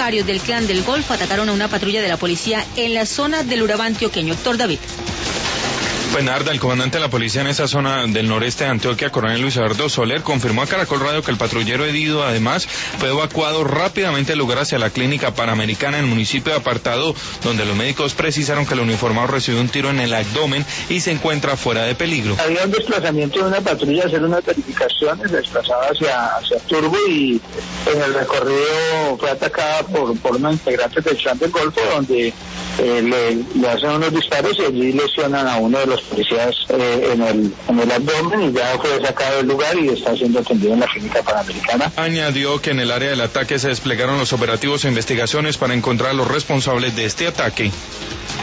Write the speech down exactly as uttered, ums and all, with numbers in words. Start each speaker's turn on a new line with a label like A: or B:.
A: sicarios del Clan del Golfo atacaron a una patrulla de la policía en la zona del Urabá antioqueño. Héctor David.
B: Pues Narda, el comandante de la policía en esa zona del noreste de Antioquia, coronel Luis Eduardo Soler, confirmó a Caracol Radio que el patrullero herido, además, fue evacuado rápidamente del lugar hacia la clínica Panamericana en el municipio de Apartado, donde los médicos precisaron que el uniformado recibió un tiro en el abdomen y se encuentra fuera de peligro.
C: Había un desplazamiento de una patrulla a hacer unas verificaciones, desplazada hacia, hacia Turbo, y en el recorrido fue atacada por, por unos integrantes del Clan del Golfo, donde eh, le, le hacen unos disparos y allí lesionan a uno de los policías eh, en, el, en el abdomen, y ya fue sacado del lugar y está siendo atendido en la clínica Panamericana.
B: Añadió que en el área del ataque se desplegaron los operativos e investigaciones para encontrar a los responsables de este ataque.